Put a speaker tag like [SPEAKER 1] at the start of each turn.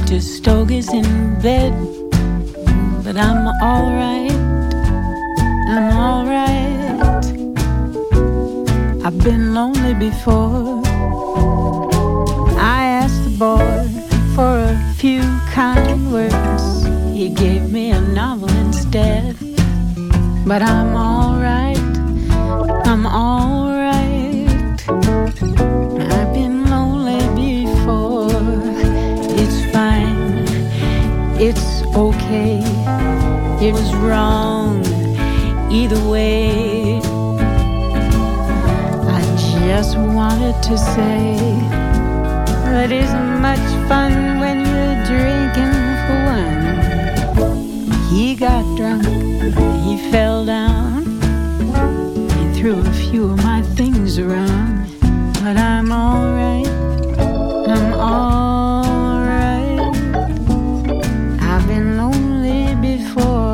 [SPEAKER 1] Mr. Stoger's in bed, but I'm alright. I'm alright. I've been lonely before. I asked the boy for a few kind words. He gave me a novel instead. But I'm alright. I'm alright. I've been lonely before. It's fine. It's okay. It was wrong either way. I just wanted to say it isn't much fun when you're drinking for one. He got drunk, he fell down, he threw a few of my things around. But I'm alright, I'm alright. I've been lonely before.